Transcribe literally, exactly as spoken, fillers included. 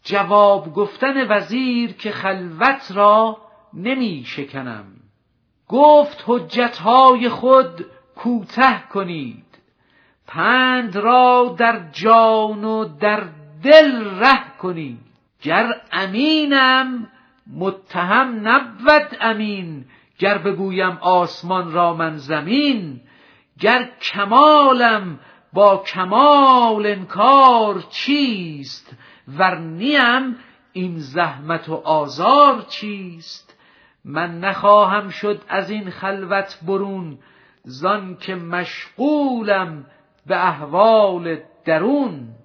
جواب گفتن وزیر که خلوت را نمی شکنم. گفت حجتهای خود کوته کنید، پند را در جان و در دل ره کنید. گر امینم متهم نبود امین، گر بگویم آسمان را من زمین. گر کمالم با کمال انکار چیست، ور نیم این زحمت و آزار چیست. من نخواهم شد از این خلوت برون، زان که مشغولم به احوال درون.